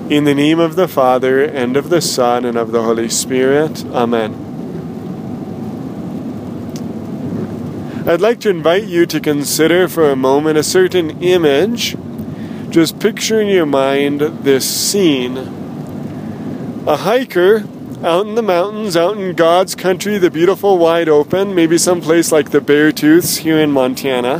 In the name of the Father, and of the Son, and of the Holy Spirit. Amen. I'd like to invite you to consider for a moment a certain image. Just picture in your mind this scene. A hiker out in the mountains, out in God's country, the beautiful wide open, maybe someplace like the Beartooths here in Montana.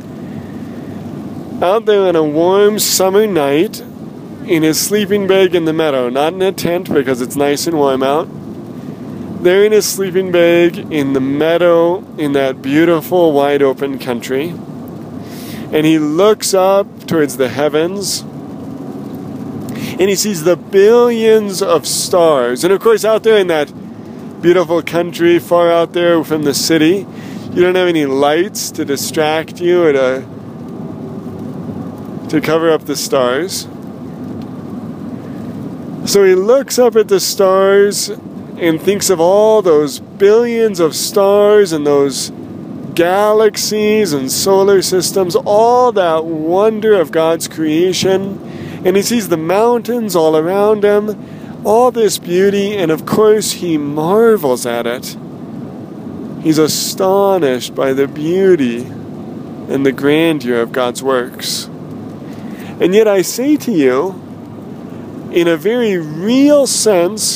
Out there on a warm summer night, in his sleeping bag in the meadow, not in a tent because it's nice and warm out. There in his sleeping bag in the meadow in that beautiful wide open country. And he looks up towards the heavens and he sees the billions of stars. And of course out there in that beautiful country far out there from the city, you don't have any lights to distract you or to cover up the stars. So he looks up at the stars and thinks of all those billions of stars and those galaxies and solar systems, all that wonder of God's creation. And he sees the mountains all around him, all this beauty, and of course he marvels at it. He's astonished by the beauty and the grandeur of God's works. And yet I say to you, in a very real sense,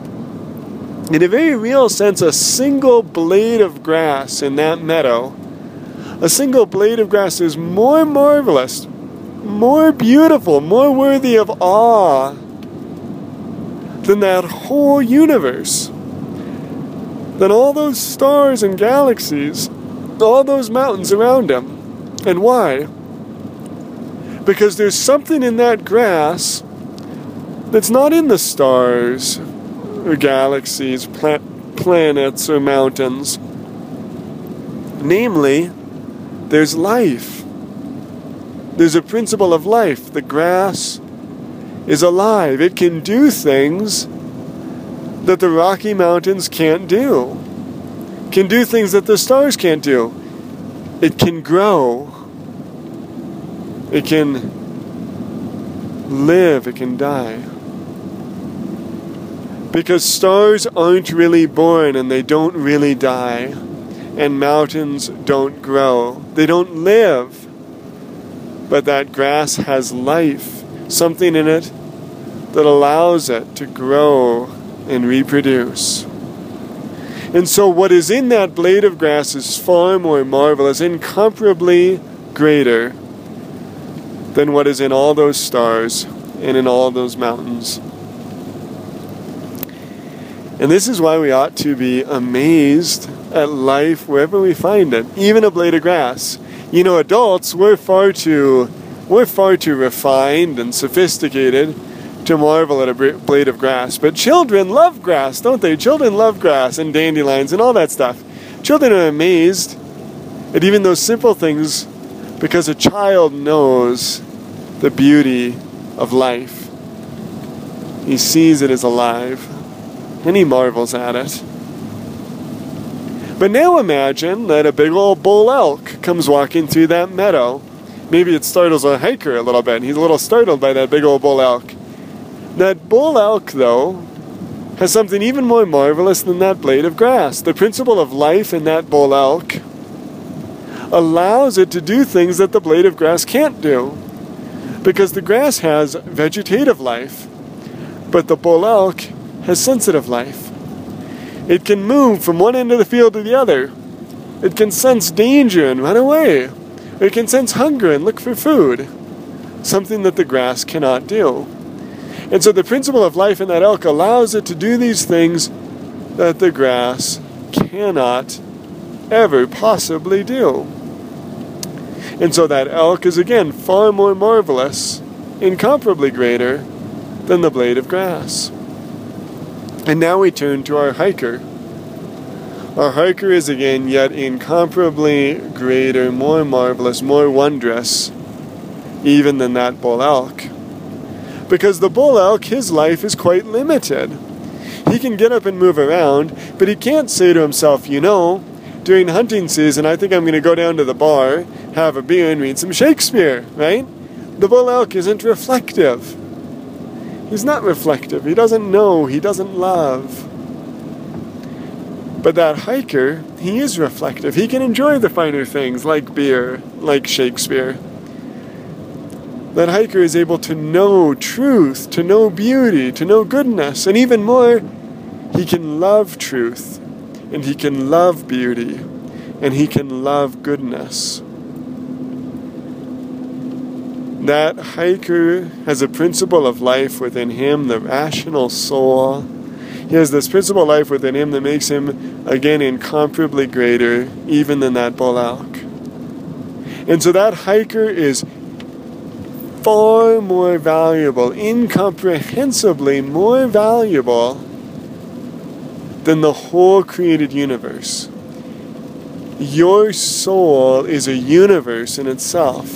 a single blade of grass in that meadow, a single blade of grass is more marvelous, more beautiful, more worthy of awe than that whole universe, than all those stars and galaxies, all those mountains around him. And why? Because there's something in that grass that's not in the stars, or galaxies, planets, or mountains. Namely, there's life. There's a principle of life. The grass is alive. It can do things that the Rocky Mountains can't do. It can do things that the stars can't do. It can grow. It can live. It can die. Because stars aren't really born and they don't really die. And mountains don't grow. They don't live. But that grass has life. Something in it that allows it to grow and reproduce. And so what is in that blade of grass is far more marvelous, incomparably greater than what is in all those stars and in all those mountains. And this is why we ought to be amazed at life wherever we find it, even a blade of grass. You know, adults, we're far too refined and sophisticated to marvel at a blade of grass. But children love grass, don't they? Children love grass and dandelions and all that stuff. Children are amazed at even those simple things because a child knows the beauty of life. He sees it as alive. And he marvels at it. But now imagine that a big old bull elk comes walking through that meadow. Maybe it startles a hiker a little bit. He's a little startled by that big old bull elk. That bull elk, though, has something even more marvelous than that blade of grass. The principle of life in that bull elk allows it to do things that the blade of grass can't do. Because the grass has vegetative life, but the bull elk has sensitive life. It can move from one end of the field to the other. It can sense danger and run away. It can sense hunger and look for food. Something that the grass cannot do. And so the principle of life in that elk allows it to do these things that the grass cannot ever possibly do. And so that elk is again far more marvelous, incomparably greater than the blade of grass. And now we turn to our hiker. Our hiker is again yet incomparably greater, more marvelous, more wondrous, even than that bull elk. Because the bull elk, his life is quite limited. He can get up and move around, but he can't say to himself, you know, during hunting season, I think I'm going to go down to the bar, have a beer, and read some Shakespeare, right? The bull elk isn't reflective. He's not reflective. He doesn't know. He doesn't love. But that hiker, he is reflective. He can enjoy the finer things like beer, like Shakespeare. That hiker is able to know truth, to know beauty, to know goodness, and even more, he can love truth, and he can love beauty, and he can love goodness. That hiker has a principle of life within him, the rational soul. He has this principle of life within him that makes him, again, incomparably greater even than that bull elk. And so that hiker is far more valuable, incomprehensibly more valuable than the whole created universe. Your soul is a universe in itself,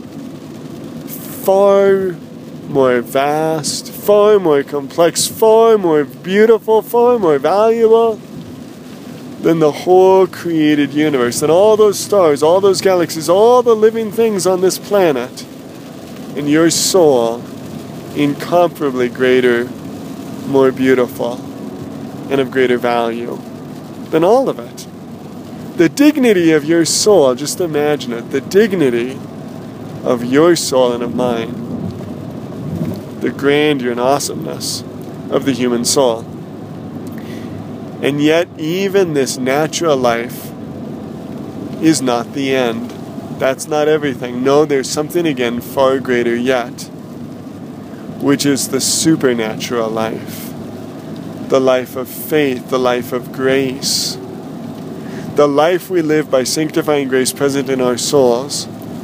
far more vast, far more complex, far more beautiful, far more valuable than the whole created universe, than all those stars, all those galaxies, all the living things on this planet. And your soul, incomparably greater, more beautiful, and of greater value than all of it. The dignity of your soul, just imagine it, the dignity of your soul and of mine, the grandeur and awesomeness of the human soul. And yet, even this natural life is not the end. That's not everything. No, there's something again far greater yet, which is the supernatural life, the life of faith, the life of grace, the life we live by sanctifying grace present in our souls,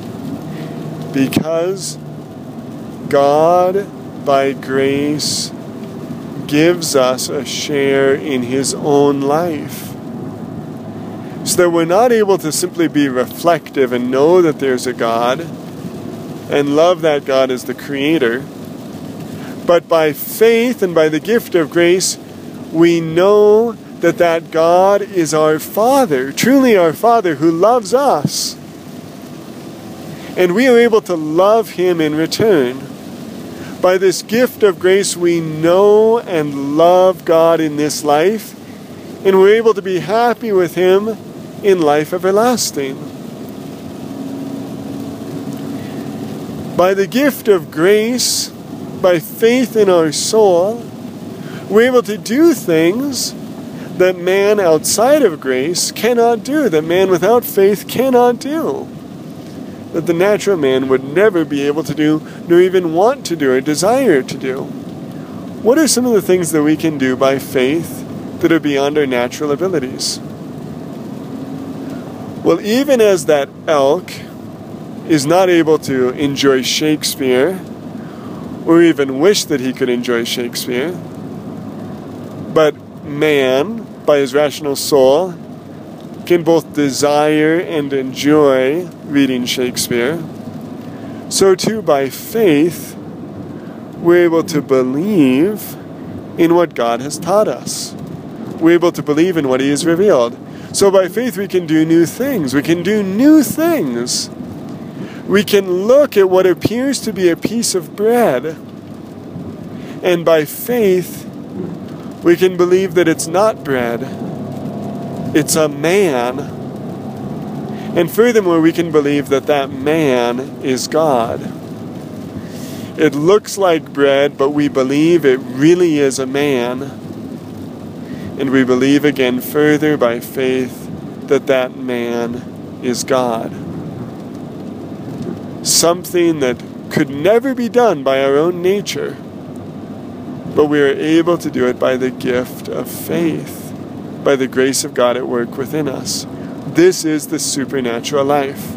because God, by grace, gives us a share in His own life. So that we're not able to simply be reflective and know that there's a God and love that God as the Creator, but by faith and by the gift of grace, we know that that God is our Father, truly our Father, who loves us. And we are able to love Him in return. By this gift of grace, we know and love God in this life, and we're able to be happy with Him in life everlasting. By the gift of grace, by faith in our soul, we're able to do things that man outside of grace cannot do, that man without faith cannot do, that the natural man would never be able to do, nor even want to do or desire to do. What are some of the things that we can do by faith that are beyond our natural abilities? Well, even as that elk is not able to enjoy Shakespeare, or even wish that he could enjoy Shakespeare, but man, by his rational soul, can both desire and enjoy reading Shakespeare, so too by faith, we're able to believe in what God has taught us. We're able to believe in what He has revealed. So by faith we can do new things. We can do new things. We can look at what appears to be a piece of bread, and by faith we can believe that it's not bread. It's a man. And furthermore, we can believe that that man is God. It looks like bread, but we believe it really is a man. And we believe again further by faith that that man is God. Something that could never be done by our own nature, but we are able to do it by the gift of faith, by the grace of God at work within us. This is the supernatural life.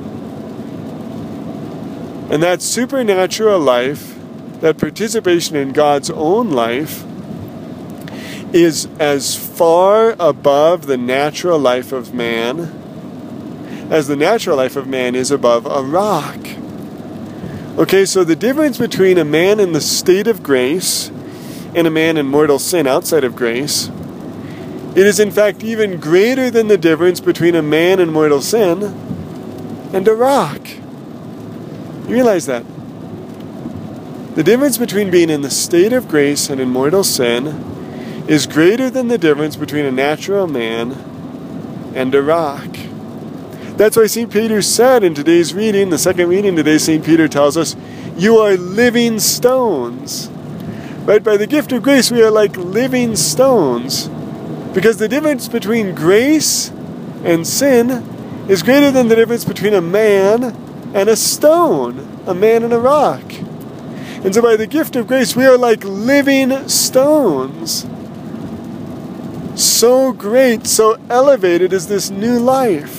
And that supernatural life, that participation in God's own life, is as far above the natural life of man as the natural life of man is above a rock. Okay, so the difference between a man in the state of grace and a man in mortal sin outside of grace, it is in fact even greater than the difference between a man in mortal sin and a rock. You realize that? The difference between being in the state of grace and in mortal sin is greater than the difference between a natural man and a rock. That's why St. Peter said in today's reading, the second reading today, St. Peter tells us, you are living stones. Right? By the gift of grace, we are like living stones. Because the difference between grace and sin is greater than the difference between a man and a stone, a man and a rock. And so by the gift of grace, we are like living stones. So great, so elevated is this new life.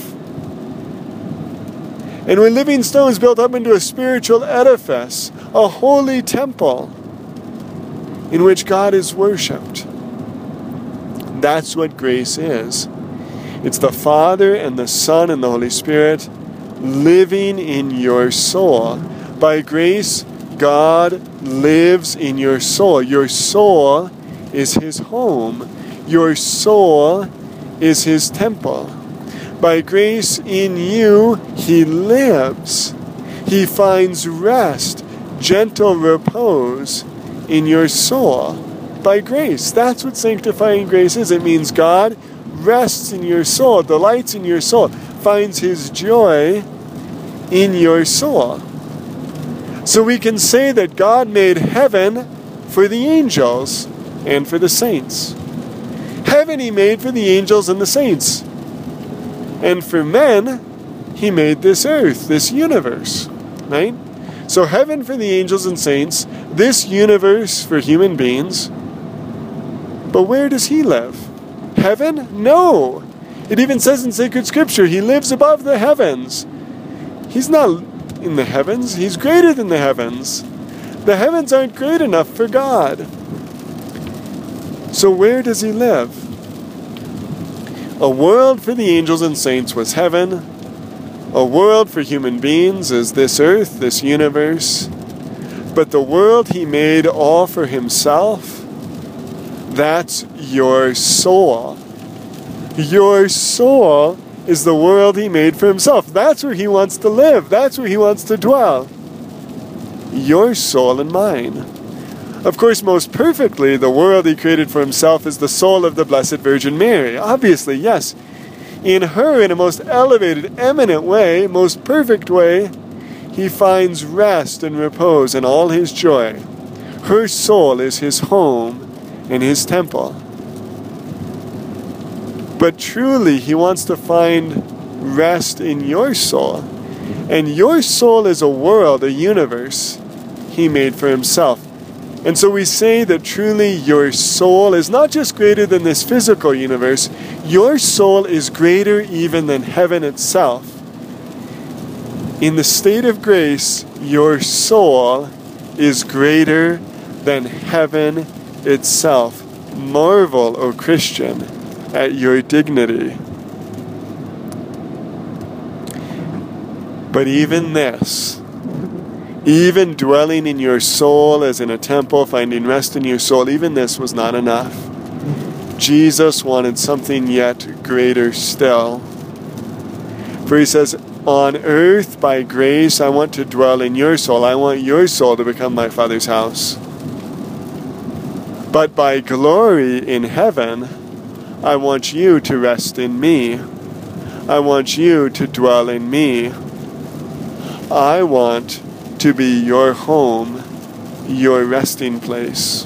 And we're living stones built up into a spiritual edifice, a holy temple in which God is worshipped. That's what grace is. It's the Father and the Son and the Holy Spirit living in your soul. By grace, God lives in your soul. Your soul is His home. Your soul is His temple. By grace in you, He lives. He finds rest, gentle repose in your soul. By grace. That's what sanctifying grace is. It means God rests in your soul, delights in your soul, finds His joy in your soul. So we can say that God made heaven for the angels and for the saints. Heaven He made for the angels and the saints. And for men, He made this earth, this universe. Right? So heaven for the angels and saints, this universe for human beings. But where does He live? Heaven? No. It even says in sacred scripture, He lives above the heavens. He's not in the heavens. He's greater than the heavens. The heavens aren't great enough for God. So where does He live? A world for the angels and saints was heaven. A world for human beings is this earth, this universe. But the world He made all for Himself, that's your soul. Your soul is the world He made for Himself. That's where He wants to live. That's where He wants to dwell. Your soul and mine. Of course, most perfectly, the world He created for Himself is the soul of the Blessed Virgin Mary. Obviously, yes. In her, in a most elevated, eminent way, most perfect way, He finds rest and repose and all His joy. Her soul is His home and His temple. But truly, He wants to find rest in your soul. And your soul is a world, a universe He made for Himself. And so we say that truly your soul is not just greater than this physical universe, your soul is greater even than heaven itself. In the state of grace, your soul is greater than heaven itself. Marvel, O Christian, at your dignity. But even this, even dwelling in your soul as in a temple, finding rest in your soul, even this was not enough. Jesus wanted something yet greater still. For He says, on earth, by grace, I want to dwell in your soul. I want your soul to become my Father's house. But by glory in heaven, I want you to rest in me. I want you to dwell in me. I want to be your home, your resting place.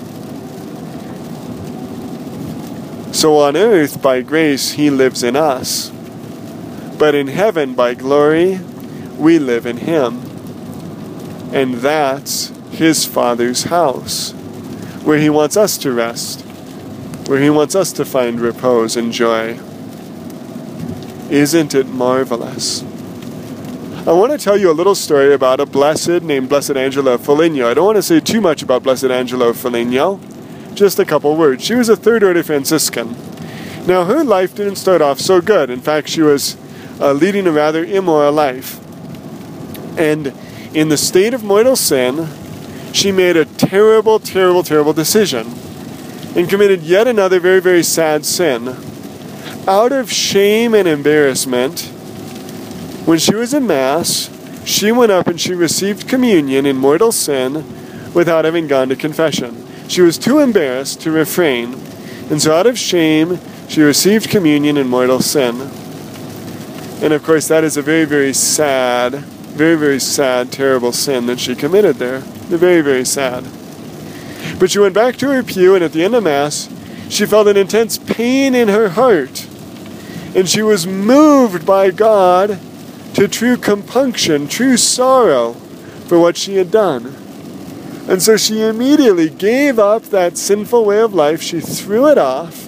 So on earth, by grace, He lives in us. But in heaven, by glory, we live in Him. And that's His Father's house, where He wants us to rest, where He wants us to find repose and joy. Isn't it marvelous? I want to tell you a little story about a blessed named Blessed Angela of Foligno. I don't want to say too much about Blessed Angela of Foligno, just a couple words. She was a Third Order Franciscan. Now, her life didn't start off so good. In fact, she was leading a rather immoral life. And in the state of mortal sin, she made a terrible, terrible, terrible decision and committed yet another very, very sad sin. Out of shame and embarrassment, when she was in Mass, she went up and she received communion in mortal sin without having gone to confession. She was too embarrassed to refrain, and so out of shame, she received communion in mortal sin. And of course, that is a very, very sad, terrible sin that she committed there. Very, very sad. But she went back to her pew, and at the end of Mass, she felt an intense pain in her heart. And she was moved by God to true compunction, true sorrow for what she had done. And so she immediately gave up that sinful way of life. She threw it off.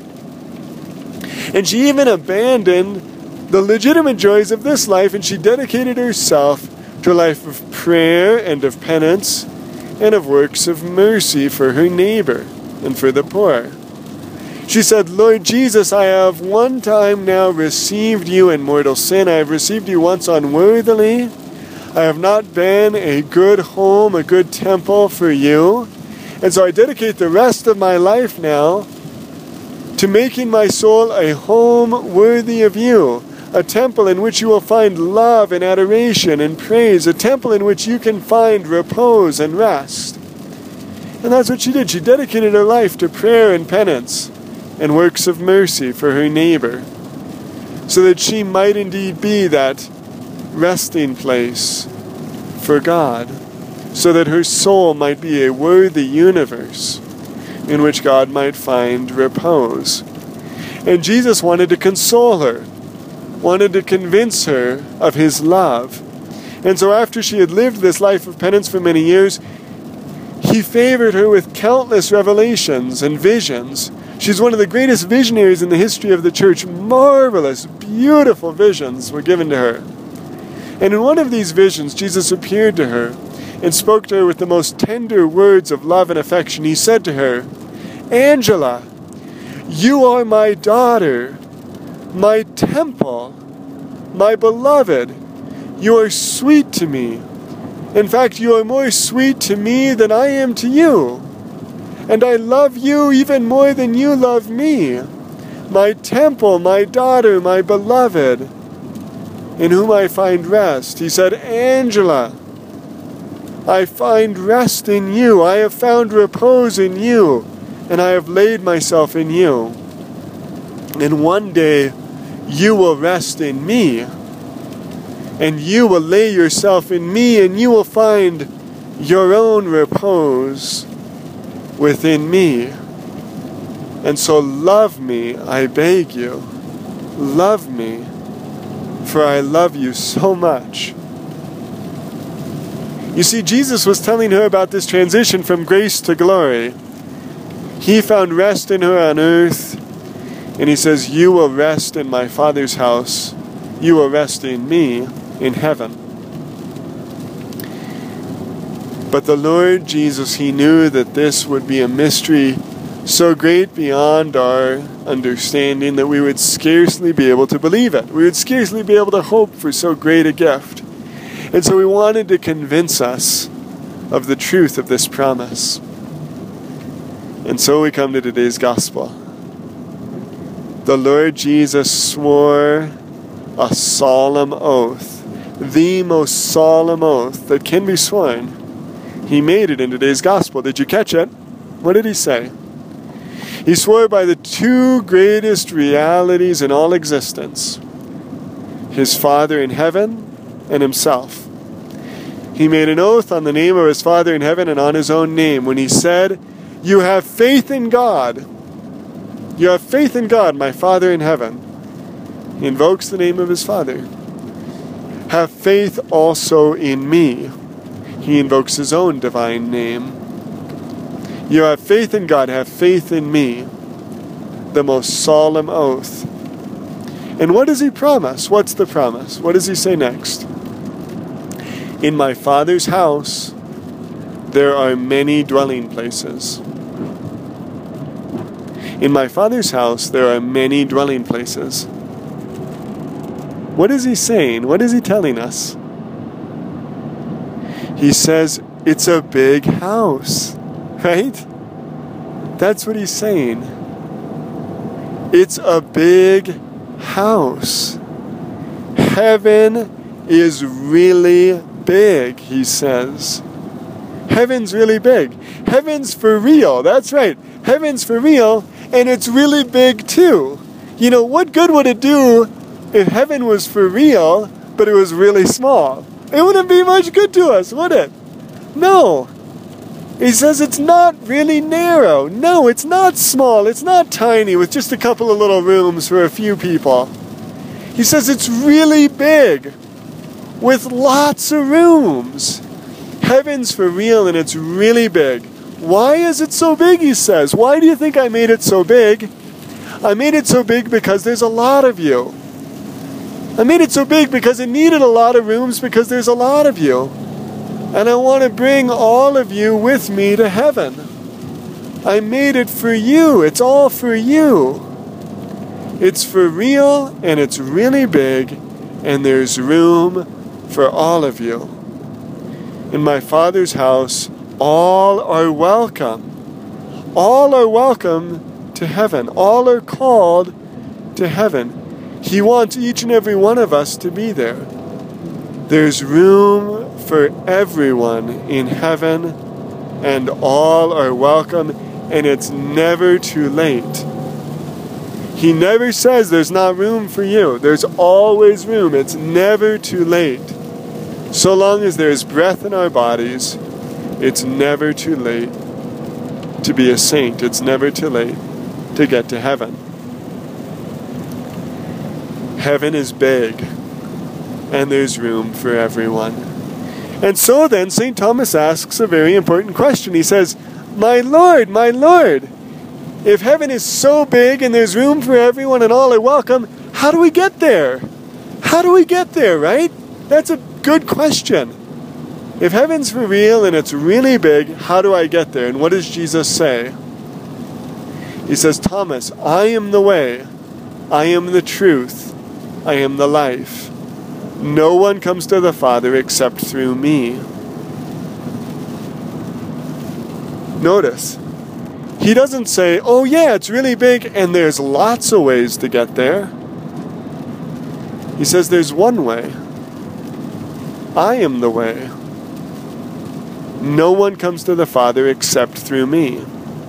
And she even abandoned the legitimate joys of this life, and she dedicated herself to a life of prayer and of penance and of works of mercy for her neighbor and for the poor. She said, Lord Jesus, I have one time now received you in mortal sin. I have received you once unworthily. I have not been a good home, a good temple for you. And so I dedicate the rest of my life now to making my soul a home worthy of you, a temple in which you will find love and adoration and praise, a temple in which you can find repose and rest. And that's what she did. She dedicated her life to prayer and penance and works of mercy for her neighbor, so that she might indeed be that resting place for God, so that her soul might be a worthy universe in which God might find repose. And Jesus wanted to console her, wanted to convince her of his love. And so after she had lived this life of penance for many years, he favored her with countless revelations and visions. She's one of the greatest visionaries in the history of the church. Marvelous, beautiful visions were given to her. And in one of these visions, Jesus appeared to her and spoke to her with the most tender words of love and affection. He said to her, Angela, you are my daughter, my temple, my beloved. You are sweet to me. In fact, you are more sweet to me than I am to you. And I love you even more than you love me. My temple, my daughter, my beloved, in whom I find rest. He said, Angela, I find rest in you. I have found repose in you. And I have laid myself in you. And one day you will rest in me. And you will lay yourself in me, and you will find your own repose within me. And so love me, I beg you. Love me, for I love you so much. You see, Jesus was telling her about this transition from grace to glory. He found rest in her on earth, and he says, you will rest in my Father's house. You will rest in me in heaven. But the Lord Jesus, he knew that this would be a mystery so great beyond our understanding that we would scarcely be able to believe it. We would scarcely be able to hope for so great a gift. And so he wanted to convince us of the truth of this promise. And so we come to today's gospel. The Lord Jesus swore a solemn oath, the most solemn oath that can be sworn. He made it in today's gospel. Did you catch it? What did he say? He swore by the two greatest realities in all existence, his Father in heaven and himself. He made an oath on the name of his Father in heaven and on his own name when he said, you have faith in God. You have faith in God, my Father in heaven. He invokes the name of his Father. Have faith also in me. He invokes his own divine name. You have faith in God, have faith in me. The most solemn oath. And what does he promise? What's the promise? What does he say next? In my Father's house, there are many dwelling places. In my Father's house, there are many dwelling places. What is he saying? What is he telling us? He says, it's a big house, right? That's what he's saying. It's a big house. Heaven is really big, he says. Heaven's really big. Heaven's for real. That's right. Heaven's for real, and it's really big too. You know, what good would it do if heaven was for real, but it was really small? It wouldn't be much good to us, would it? No. He says it's not really narrow. No, it's not small. It's not tiny with just a couple of little rooms for a few people. He says it's really big with lots of rooms. Heaven's for real and it's really big. Why is it so big, he says? Why do you think I made it so big? I made it so big because there's a lot of you. I made it so big because it needed a lot of rooms because there's a lot of you. And I want to bring all of you with me to heaven. I made it for you. It's all for you. It's for real and it's really big and there's room for all of you. In my Father's house, all are welcome. All are welcome to heaven. All are called to heaven. He wants each and every one of us to be there. There's room for everyone in heaven, and all are welcome, and it's never too late. He never says there's not room for you. There's always room. It's never too late. So long as there's breath in our bodies, it's never too late to be a saint. It's never too late to get to heaven. Heaven is big, and there's room for everyone. And so then, St. Thomas asks a very important question. He says, my Lord, if heaven is so big and there's room for everyone and all are welcome, how do we get there? How do we get there, right? That's a good question. If heaven's for real and it's really big, how do I get there? And what does Jesus say? He says, Thomas, I am the way, I am the truth, I am the life. No one comes to the Father except through me. Notice, he doesn't say, oh yeah, it's really big and there's lots of ways to get there. He says there's one way. I am the way. No one comes to the Father except through me.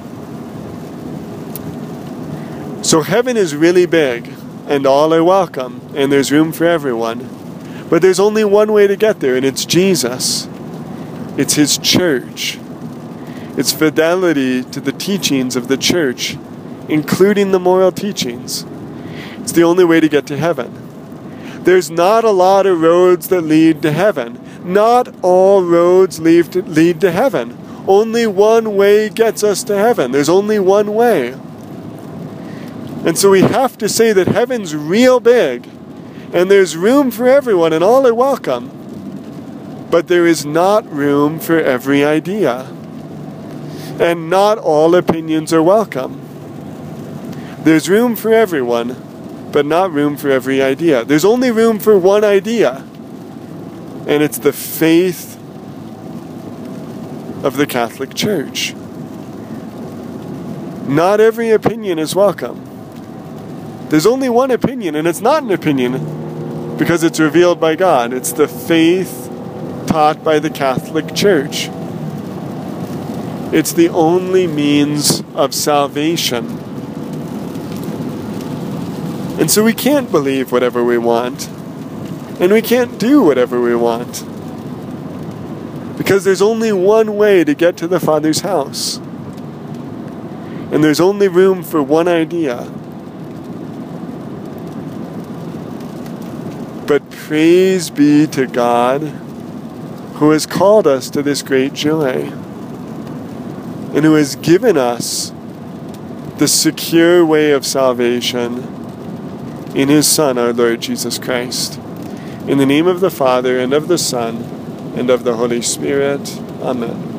So heaven is really big, and all are welcome, and there's room for everyone. But there's only one way to get there, and it's Jesus. It's His church. It's fidelity to the teachings of the church, including the moral teachings. It's the only way to get to heaven. There's not a lot of roads that lead to heaven. Not all roads lead to heaven. Only one way gets us to heaven. There's only one way. And so we have to say that heaven's real big, and there's room for everyone, and all are welcome. But there is not room for every idea. And not all opinions are welcome. There's room for everyone, but not room for every idea. There's only room for one idea, and it's the faith of the Catholic Church. Not every opinion is welcome. There's only one opinion, and it's not an opinion because it's revealed by God. It's the faith taught by the Catholic Church. It's the only means of salvation. And so we can't believe whatever we want, and we can't do whatever we want, because there's only one way to get to the Father's house, and there's only room for one idea. But praise be to God, who has called us to this great joy, and who has given us the secure way of salvation in His Son, our Lord Jesus Christ. In the name of the Father, and of the Son, and of the Holy Spirit. Amen.